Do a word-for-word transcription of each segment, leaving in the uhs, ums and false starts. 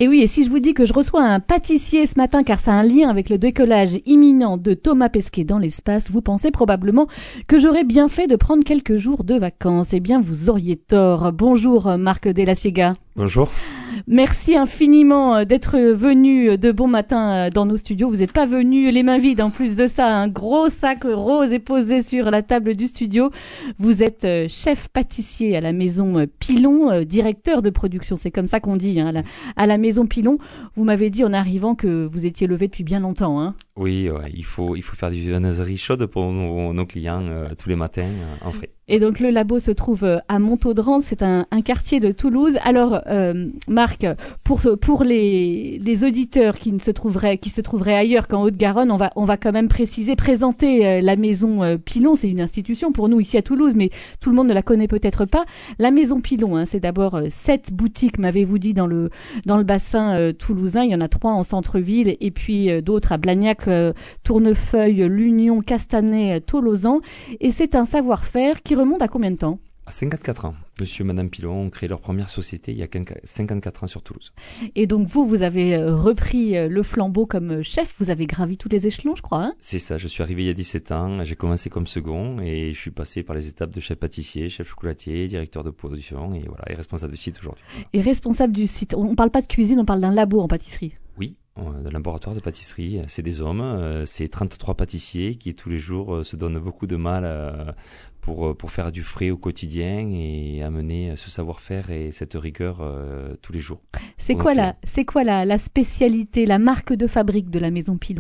Et oui, et si je vous dis que je reçois un pâtissier ce matin, car ça a un lien avec le décollage imminent de Thomas Pesquet dans l'espace, vous pensez probablement que j'aurais bien fait de prendre quelques jours de vacances. Eh bien, vous auriez tort. Bonjour Marc Della Siega. Bonjour. Merci infiniment d'être venu de bon matin dans nos studios. Vous n'êtes pas venu les mains vides. En plus de ça, un gros sac rose est posé sur la table du studio. Vous êtes chef pâtissier à la maison Pilon, directeur de production. C'est comme ça qu'on dit, hein, à, la, à la maison Pilon. Vous m'avez dit en arrivant que vous étiez levé depuis bien longtemps. Hein. Oui, ouais, il faut, il faut faire du viennoiserie chaude pour nos, nos clients euh, tous les matins euh, en frais. Et donc le labo se trouve à Montaudran, c'est un, un quartier de Toulouse. Alors euh, Marc, pour pour les les auditeurs qui ne se trouveraient qui se trouveraient ailleurs qu'en Haute-Garonne, on va on va quand même préciser présenter euh, la maison euh, Pilon. C'est une institution pour nous ici à Toulouse, mais tout le monde ne la connaît peut-être pas. La maison Pilon, hein, c'est d'abord euh, sept boutiques, m'avez-vous dit, dans le dans le bassin euh, toulousain. Il y en a trois en centre-ville et puis euh, d'autres à Blagnac, euh, Tournefeuille, l'Union, Castanet, euh, Tolosan. Et c'est un savoir-faire qui remonte à combien de temps ? À cinquante-quatre ans. Monsieur et Madame Pilon ont créé leur première société il y a cinquante-quatre ans sur Toulouse. Et donc vous, vous avez repris le flambeau comme chef, vous avez gravi tous les échelons, je crois. Hein ? C'est ça, je suis arrivé il y a dix-sept ans, j'ai commencé comme second et je suis passé par les étapes de chef pâtissier, chef chocolatier, directeur de production et voilà, et responsable du site aujourd'hui. Et responsable du site, on ne parle pas de cuisine, on parle d'un labo en pâtisserie. Oui, un laboratoire de pâtisserie, c'est des hommes, c'est trente-trois pâtissiers qui tous les jours se donnent beaucoup de mal pour, pour faire du frais au quotidien et amener ce savoir-faire et cette rigueur euh, tous les jours. C'est quoi, la, c'est quoi la, la spécialité, la marque de fabrique de la maison Pilon ?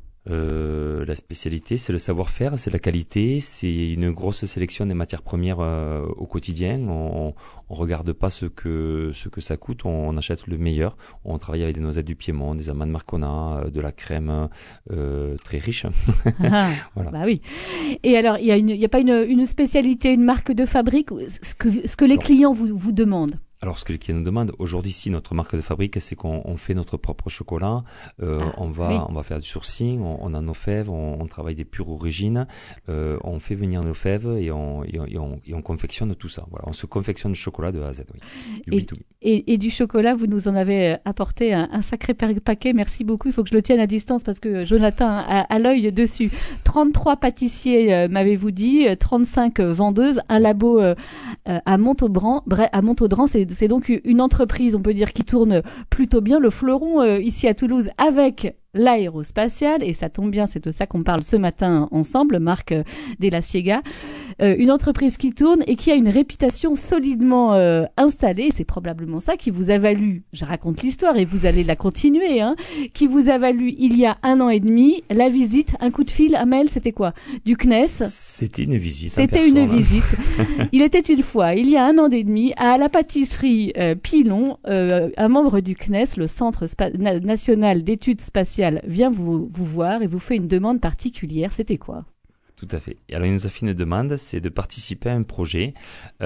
Euh, la spécialité, c'est le savoir-faire, c'est la qualité, c'est une grosse sélection des matières premières euh, au quotidien. On, on regarde pas ce que ce que ça coûte, on, on achète le meilleur. On travaille avec des noisettes du Piémont, des amandes Marcona, de la crème euh, très riche. Ah, voilà. Bah oui. Et alors, il y a une, il y a pas une, une spécialité, une marque de fabrique, ce que ce que les alors, clients vous vous demandent. Alors, ce que les clients nous demandent, aujourd'hui, si notre marque de fabrique, c'est qu'on on fait notre propre chocolat, euh, ah, on va, oui. on va faire du sourcing, on, on a nos fèves, on, on travaille des pures origines, euh, on fait venir nos fèves et on, et on, et on, et on confectionne tout ça. Voilà, on se confectionne le chocolat de A à Z, oui. Du et, et, et du chocolat, vous nous en avez apporté un, un sacré paquet. Merci beaucoup. Il faut que je le tienne à distance parce que Jonathan a, a l'œil dessus. trente-trois pâtissiers, euh, m'avez-vous dit, trente-cinq vendeuses, un labo euh, à Montaudran, à Montaudran, c'est C'est donc une entreprise, on peut dire, qui tourne plutôt bien. Le fleuron euh, ici à Toulouse avec l'aérospatiale, et ça tombe bien, c'est de ça qu'on parle ce matin ensemble, Marc euh, Della Siega. Euh, une entreprise qui tourne et qui a une réputation solidement euh, installée. C'est probablement ça qui vous a valu, je raconte l'histoire et vous allez la continuer, hein, qui vous a valu il y a un an et demi la visite, un coup de fil, un mail, c'était quoi ? Du C N E S ? C'était une visite. C'était une visite. Il était une fois, il y a un an et demi, à la pâtisserie euh, Pilon, euh, un membre du C N E S, le Centre Spa- Na- National d'Études Spatiales, vient vous, vous voir et vous fait une demande particulière. C'était quoi ? Tout à fait. Et alors, il nous a fait une demande, c'est de participer à un projet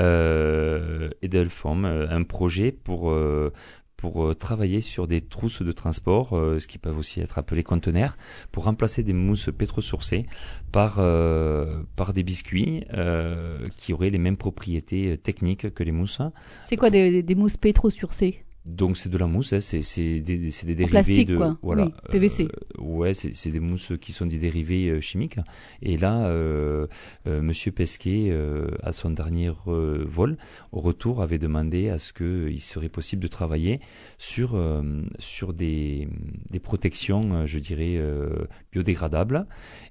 euh, Edelform, un projet pour euh, pour euh, travailler sur des trousses de transport, euh, ce qui peuvent aussi être appelés conteneurs, pour remplacer des mousses pétrosourcées par euh, par des biscuits euh, qui auraient les mêmes propriétés techniques que les mousses. C'est quoi des, des mousses pétrosourcées ? Donc c'est de la mousse, hein, c'est, c'est des, c'est des dérivés plastique, de quoi. voilà, oui, P V C. Euh, ouais, c'est, c'est des mousses qui sont des dérivés euh, chimiques. Et là, euh, euh, Monsieur Pesquet, euh, à son dernier euh, vol, au retour, avait demandé à ce que il serait possible de travailler sur euh, sur des des protections, euh, je dirais euh, biodégradables.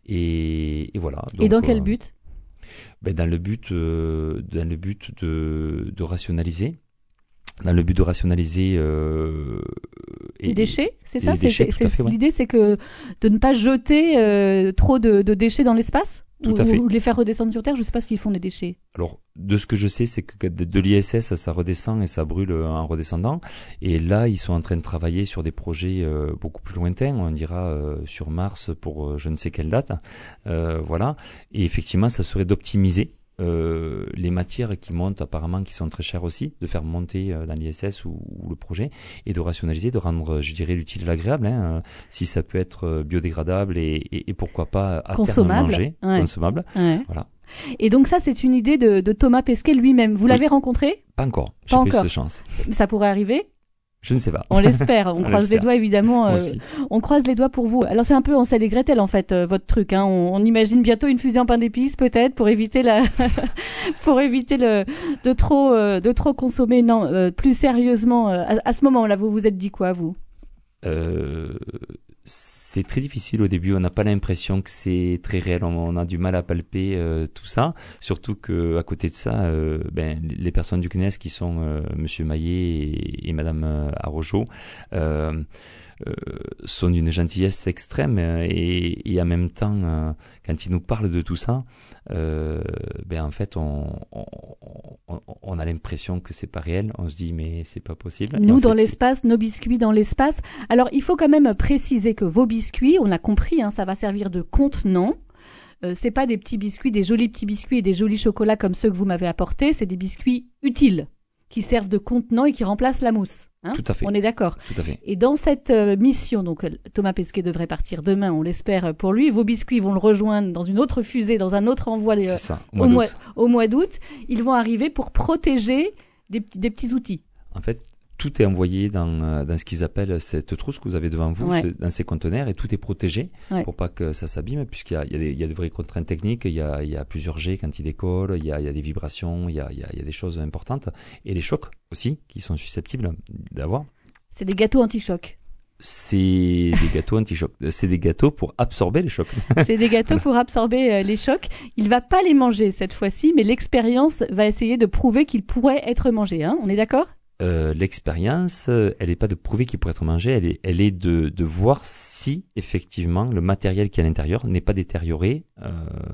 Et, et voilà. Donc, et dans quel but ? euh, ben dans le but euh, dans le but de de rationaliser. Dans le but de rationaliser euh, et, les déchets, c'est ça, les déchets, c'est, tout c'est, à fait, ouais. L'idée, c'est que de ne pas jeter euh, trop de, de déchets dans l'espace, tout ou, à fait. ou de les faire redescendre sur Terre. Je ne sais pas ce qu'ils font des déchets. Alors, de ce que je sais, c'est que de, de l'I S S, ça redescend et ça brûle en redescendant. Et là, ils sont en train de travailler sur des projets euh, beaucoup plus lointains. On dira euh, sur Mars pour euh, je ne sais quelle date. Euh, voilà. Et effectivement, ça serait d'optimiser Euh, les matières qui montent apparemment, qui sont très chères aussi, de faire monter euh, dans l'I S S ou, ou le projet, et de rationaliser, de rendre, je dirais, l'utile et l'agréable, hein, euh, si ça peut être biodégradable et, et, et pourquoi pas à terme manger, ouais. consommable. Ouais. Voilà. Et donc ça, c'est une idée de, de Thomas Pesquet lui-même. Vous oui. l'avez rencontré ? Pas encore, j'ai pas pas encore. eu de chance. Ça pourrait arriver ? Je ne sais pas. On l'espère. On, on croise l'espère. les doigts, évidemment. Euh, on croise les doigts pour vous. Alors, c'est un peu Hansel et Gretel, en fait, euh, votre truc. Hein. On, on imagine bientôt une fusée en pain d'épices, peut-être, pour éviter la, pour éviter le, de trop, euh, de trop consommer. Non, euh, plus sérieusement, euh, à, à ce moment-là, vous vous êtes dit quoi, vous? Euh, c'est très difficile au début, on n'a pas l'impression que c'est très réel, on, on a du mal à palper euh, tout ça, surtout que à côté de ça, euh, ben, les personnes du C N E S qui sont euh, Monsieur Maillet et, et Madame euh, Arrojo euh, euh, sont d'une gentillesse extrême et, et en même temps, euh, quand ils nous parlent de tout ça, euh, ben en fait on, on, on, on a l'impression que c'est pas réel, on se dit mais c'est pas possible. Nous en dans fait, l'espace, c'est... nos biscuits dans l'espace. Alors il faut quand même préciser que vos biscuits, on a compris, hein, ça va servir de contenant. Euh, c'est pas des petits biscuits, des jolis petits biscuits et des jolis chocolats comme ceux que vous m'avez apportés, c'est des biscuits utiles qui servent de contenant et qui remplacent la mousse. Hein, tout à fait. On est d'accord. Tout à fait. Et dans cette euh, mission, donc Thomas Pesquet devrait partir demain, on l'espère pour lui. Vos biscuits vont le rejoindre dans une autre fusée, dans un autre envoi. C'est ça, au, au, mois mois, au mois d'août. Ils vont arriver pour protéger des, des petits outils. En fait, tout est envoyé dans, dans ce qu'ils appellent cette trousse que vous avez devant vous, ouais. ce, dans ces conteneurs, et tout est protégé ouais. pour pas que ça s'abîme, puisqu'il y a, il y a, des, il y a de vraies contraintes techniques, il y a, il y a plusieurs jets quand ils décollent, il y a, il y a des vibrations, il y a, il y a, il y a des choses importantes, et les chocs aussi, qui sont susceptibles d'avoir. C'est des gâteaux anti-choc. C'est des gâteaux anti-choc. C'est des gâteaux pour absorber les chocs. C'est des gâteaux pour absorber euh, les chocs. Il va pas les manger cette fois-ci, mais l'expérience va essayer de prouver qu'ils pourraient être mangés. Hein, on est d'accord ? Euh, l'expérience, euh, elle n'est pas de prouver qu'il pourrait être mangé, elle est, elle est de, de voir si effectivement le matériel qui est à l'intérieur n'est pas détérioré euh,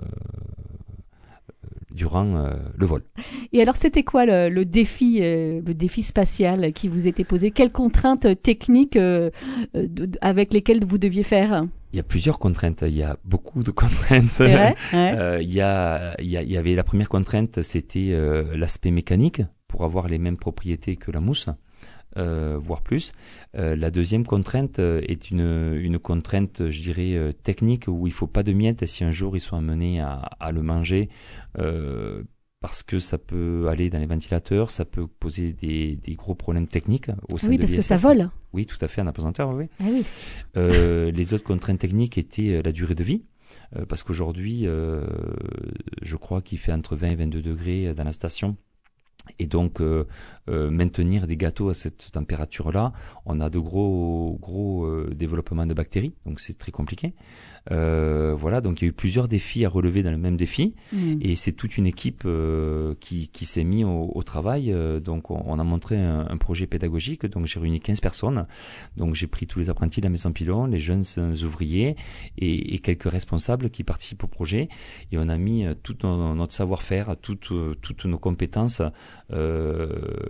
durant euh, le vol. Et alors, c'était quoi le, le défi, euh, le défi spatial qui vous était posé? Quelles contraintes techniques euh, de, de, avec lesquelles vous deviez faire? Il y a plusieurs contraintes, il y a beaucoup de contraintes. C'est vrai, ouais. euh, il, y a, il, y a, il y avait la première contrainte, c'était euh, l'aspect mécanique, pour avoir les mêmes propriétés que la mousse, euh, voire plus. Euh, la deuxième contrainte est une, une contrainte, je dirais, euh, technique, où il ne faut pas de miettes si un jour ils sont amenés à, à le manger, euh, parce que ça peut aller dans les ventilateurs, ça peut poser des, des gros problèmes techniques au sein oui, de l'I S S. Oui, parce que ça vole. Oui, tout à fait, en apesanteur, oui. Ah oui. Euh, les autres contraintes techniques étaient la durée de vie. Euh, parce qu'aujourd'hui, euh, je crois qu'il fait entre vingt et vingt-deux degrés dans la station. Et donc, euh, euh, maintenir des gâteaux à cette température-là, on a de gros, gros euh, développements de bactéries, donc c'est très compliqué. Euh, voilà, donc il y a eu plusieurs défis à relever dans le même défi, mmh. et c'est toute une équipe euh, qui, qui s'est mise au, au travail. Euh, donc, on, on a montré un, un projet pédagogique. Donc, j'ai réuni quinze personnes. Donc, j'ai pris tous les apprentis de la maison Pilon, les jeunes ouvriers et, et quelques responsables qui participent au projet. Et on a mis tout notre, notre savoir-faire, toutes, toutes nos compétences euh,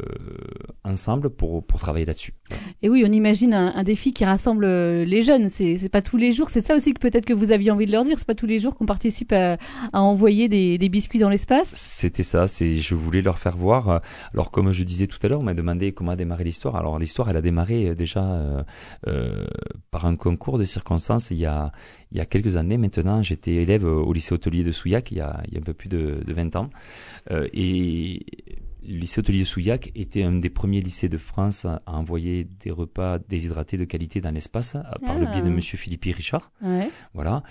ensemble pour, pour travailler là-dessus. Et oui, on imagine un, un défi qui rassemble les jeunes. C'est, c'est pas tous les jours. C'est ça aussi que peut-être que vous aviez envie de leur dire. C'est pas tous les jours qu'on participe à, à envoyer des, des biscuits dans l'espace. C'était ça. C'est, je voulais leur faire voir. Alors, comme je disais tout à l'heure, on m'a demandé comment a démarré l'histoire. Alors, l'histoire, elle a démarré déjà euh, euh, par un concours de circonstances. Il y a, il y a quelques années maintenant, j'étais élève au lycée hôtelier de Souillac. Il y a, il y a un peu plus de, de vingt ans. Euh, et le lycée hôtelier de Souillac était un des premiers lycées de France à envoyer des repas déshydratés de qualité dans l'espace par ah. le biais de Monsieur Philippi Richard. Ouais. Voilà.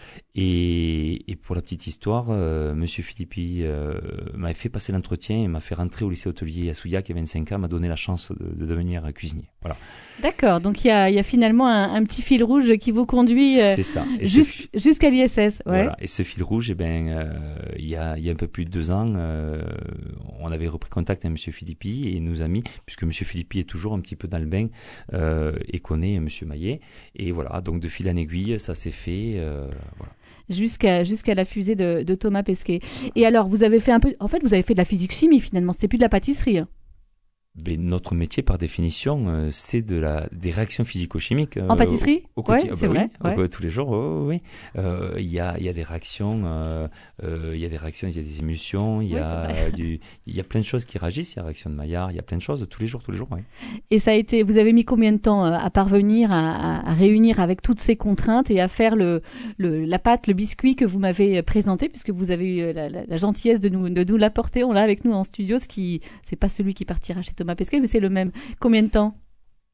Et, et pour la petite histoire, euh, Monsieur Philippi euh, m'avait fait passer l'entretien et m'a fait rentrer au lycée hôtelier à Souillac à vingt-cinq ans, m'a donné la chance de, de devenir cuisinier. Voilà. D'accord. Donc il y a, il y a finalement un, un petit fil rouge qui vous conduit euh, C'est ça. Et jus- fi- jusqu'à l'I S S. Ouais. Voilà. Et ce fil rouge, eh ben, euh, il y a, il y a un peu plus de deux ans, euh, on avait repris contact avec Monsieur Philippi et il nous a mis, puisque Monsieur Philippi est toujours un petit peu dans le bain euh, et connaît Monsieur Maillet. Et voilà, donc de fil en aiguille, ça s'est fait. Euh, voilà. Jusqu'à, jusqu'à la fusée de, de Thomas Pesquet. Et alors, vous avez fait un peu, en fait, vous avez fait de la physique-chimie finalement, c'était plus de la pâtisserie. Hein. Mais notre métier, par définition, euh, c'est de la des réactions physico-chimiques. Euh, en pâtisserie, au, au quotidien, ouais, c'est bah vrai. Oui, ouais. au, tous les jours, oh, oui. Il euh, y a il y a des réactions, il euh, euh, y a des réactions, il y a des émulsions, il y ouais, a du, il y a plein de choses qui réagissent. Il y a la réaction de Maillard, il y a plein de choses tous les jours, tous les jours. Oui. Et ça a été, vous avez mis combien de temps à parvenir à, à, à réunir avec toutes ces contraintes et à faire le, le la pâte, le biscuit que vous m'avez présenté, puisque vous avez eu la, la, la gentillesse de nous de nous l'apporter. On l'a avec nous en studio, ce qui c'est pas celui qui partira chez Thomas Pesquet, mais c'est le même. Combien de temps?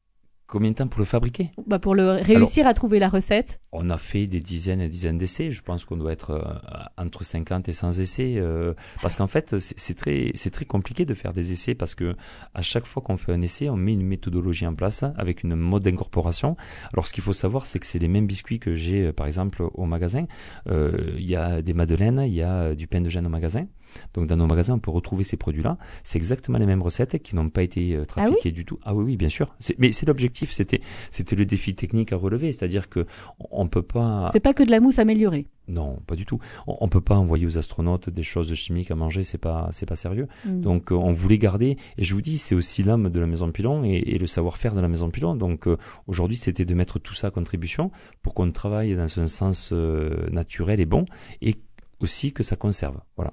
Combien de temps pour le fabriquer? Bah pour le réussir Alors, à trouver la recette. On a fait des dizaines et des dizaines d'essais. Je pense qu'on doit être euh, entre cinquante et cent essais. Euh, parce qu'en fait, c'est, c'est, très, c'est très compliqué de faire des essais parce que à chaque fois qu'on fait un essai, on met une méthodologie en place avec une mode d'incorporation. Alors, ce qu'il faut savoir, c'est que c'est les mêmes biscuits que j'ai, par exemple, au magasin. Euh, il y a des madeleines, il y a du pain de gêne au magasin. Donc, dans nos magasins, on peut retrouver ces produits-là. C'est exactement les mêmes recettes qui n'ont pas été euh, trafiquées ah oui du tout. Ah oui, oui, bien sûr. C'est, mais c'est l'objectif. C'était, c'était le défi technique à relever. C'est-à-dire que on peut pas. C'est pas que de la mousse améliorée. Non, pas du tout. On, on peut pas envoyer aux astronautes des choses chimiques à manger. C'est pas, c'est pas sérieux. Mm. Donc, euh, on voulait garder. Et je vous dis, c'est aussi l'âme de la Maison Pilon et, et le savoir-faire de la Maison Pilon. Donc, euh, aujourd'hui, c'était de mettre tout ça à contribution pour qu'on travaille dans un sens euh, naturel et bon, et aussi que ça conserve. Voilà.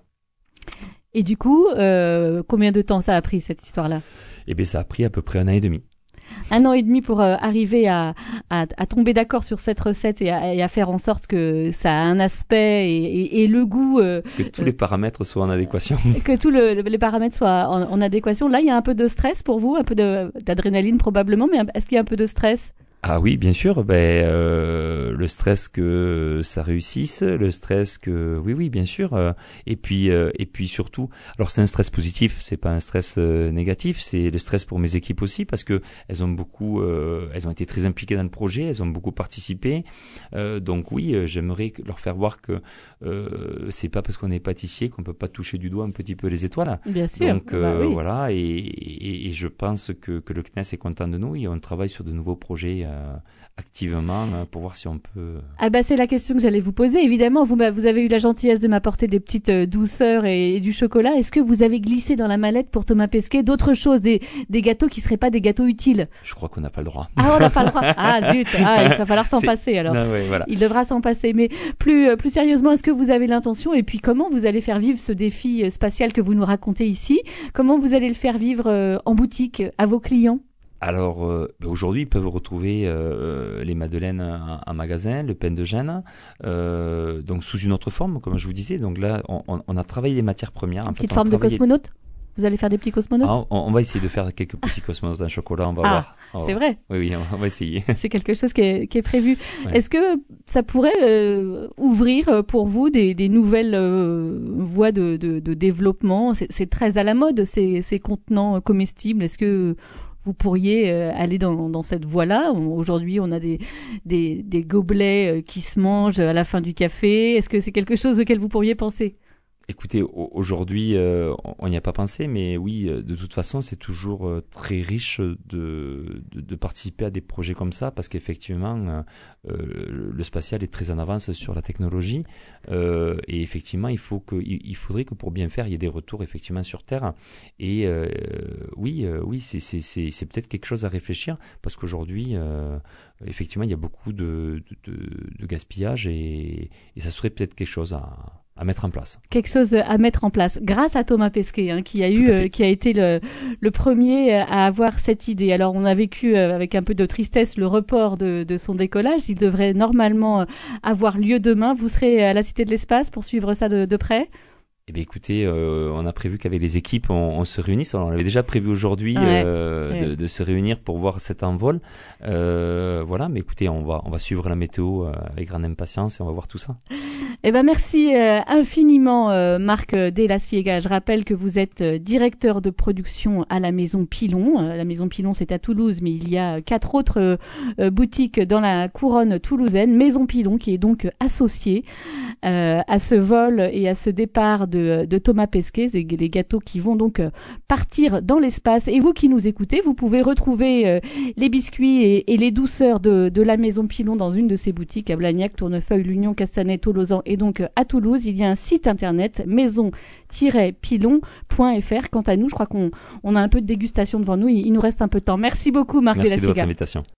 Et du coup, euh, combien de temps ça a pris cette histoire-là? Eh bien, ça a pris à peu près un an et demi. Un an et demi pour euh, arriver à, à, à tomber d'accord sur cette recette et à, et à faire en sorte que ça a un aspect et, et, et le goût. Euh, que tous les paramètres soient en adéquation. Que tous le, les paramètres soient en, en adéquation. Là, il y a un peu de stress pour vous, un peu de, d'adrénaline probablement, mais est-ce qu'il y a un peu de stress? Ah oui, bien sûr. Ben euh, le stress que ça réussisse, le stress que oui, oui, bien sûr. Euh, et puis euh, et puis surtout, alors c'est un stress positif, c'est pas un stress euh, négatif. C'est le stress pour mes équipes aussi parce que elles ont beaucoup, euh, elles ont été très impliquées dans le projet, elles ont beaucoup participé. Euh, donc oui, euh, j'aimerais leur faire voir que euh, c'est pas parce qu'on est pâtissier qu'on peut pas toucher du doigt un petit peu les étoiles. Bien sûr. Donc euh, bah oui. voilà, et, et, et je pense que que le C N E S est content de nous et on travaille sur de nouveaux projets. Euh, activement euh, pour voir si on peut... Ah bah c'est la question que j'allais vous poser. Évidemment, vous, vous avez eu la gentillesse de m'apporter des petites euh, douceurs et, et du chocolat. Est-ce que vous avez glissé dans la mallette pour Thomas Pesquet d'autres choses, des, des gâteaux qui seraient pas des gâteaux utiles? Je crois qu'on n'a pas le droit. Ah, on n'a pas le droit. Ah zut, ah, il va falloir s'en c'est... passer alors. Non, ouais, voilà. Il devra s'en passer. Mais plus, plus sérieusement, est-ce que vous avez l'intention et puis comment vous allez faire vivre ce défi spatial que vous nous racontez ici? Comment vous allez le faire vivre euh, en boutique à vos clients? Alors, euh, aujourd'hui, ils peuvent retrouver euh, les madeleines en, en magasin, le pain de gêne, euh, donc sous une autre forme, comme je vous disais. Donc là, on, on a travaillé les matières premières. Une en petite fait, forme travaillé... de cosmonaute? Vous allez faire des petits cosmonautes? ah, on, on va essayer de faire quelques petits cosmonautes en chocolat, on va ah, voir. On c'est va... vrai? Oui, oui, on va essayer. C'est quelque chose qui est, qui est prévu. Ouais. Est-ce que ça pourrait euh, ouvrir pour vous des, des nouvelles euh, voies de, de, de développement? C'est, c'est très à la mode, ces, ces contenants comestibles. Est-ce que vous pourriez euh, aller dans, dans cette voie-là? Aujourd'hui, on a des, des, des gobelets euh, qui se mangent à la fin du café. Est-ce que c'est quelque chose auquel vous pourriez penser? Écoutez, aujourd'hui, euh, on n'y a pas pensé, mais oui, de toute façon, c'est toujours euh, très riche de, de, de participer à des projets comme ça, parce qu'effectivement, euh, le spatial est très en avance sur la technologie, euh, et effectivement, il faut que, il, il faudrait que pour bien faire, il y ait des retours effectivement sur Terre. Et euh, oui, euh, oui, c'est, c'est, c'est, c'est peut-être quelque chose à réfléchir, parce qu'aujourd'hui, euh, effectivement, il y a beaucoup de, de, de, de gaspillage, et, et ça serait peut-être quelque chose à à mettre en place. Quelque chose à mettre en place, grâce à Thomas Pesquet, hein, qui a eu, euh, qui a été le, le premier à avoir cette idée. Alors, on a vécu euh, avec un peu de tristesse le report de, de son décollage. Il devrait normalement avoir lieu demain. Vous serez à la Cité de l'Espace pour suivre ça de, de près? Eh bien, écoutez, euh, on a prévu qu'avec les équipes, on, on se réunisse. On avait déjà prévu aujourd'hui ouais, euh, ouais. De, de se réunir pour voir cet envol. Euh, voilà, mais écoutez, on va, on va suivre la météo euh, avec grande impatience et on va voir tout ça. Eh ben merci euh, infiniment, euh, Marc Delaciega. Je rappelle que vous êtes euh, directeur de production à la Maison Pilon. Euh, la Maison Pilon, c'est à Toulouse, mais il y a quatre autres euh, boutiques dans la couronne toulousaine. Maison Pilon, qui est donc associée euh, à ce vol et à ce départ de, de Thomas Pesquet, c'est les gâteaux qui vont donc euh, partir dans l'espace. Et vous qui nous écoutez, vous pouvez retrouver euh, les biscuits et, et les douceurs de, de la Maison Pilon dans une de ses boutiques à Blagnac, Tournefeuille, l'Union, Castanet, Tolosan et donc à Toulouse. Il y a un site internet maison tiret pilon point f r. Quant à nous, je crois qu'on on a un peu de dégustation devant nous. Il, il nous reste un peu de temps. Merci beaucoup, Marc Delaciega. Merci de votre invitation.